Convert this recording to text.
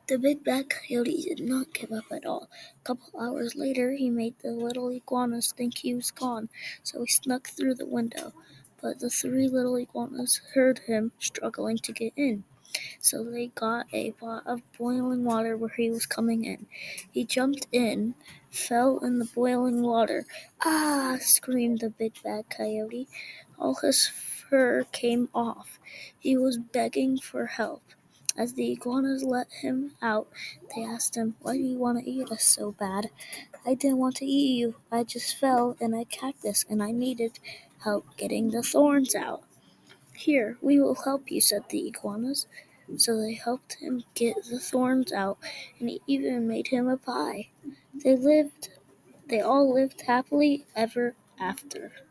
The big bad coyote did not give up at all. A couple hours later he made the little iguanas think he was gone, so he snuck through the window. But the three little iguanas heard him struggling to get in, so they got a pot of boiling water where he was coming in. He jumped in, fell in the boiling water. "Ah!" screamed the big bad coyote. All his fur came off. He was begging for help. As the iguanas let him out, they asked him, "Why do you want to eat us so bad?" "I didn't want to eat you. I just fell in a cactus and I needed help getting the thorns out." "Here, we will help you," said the iguanas. So they helped him get the thorns out and even made him a pie. They all lived happily ever after.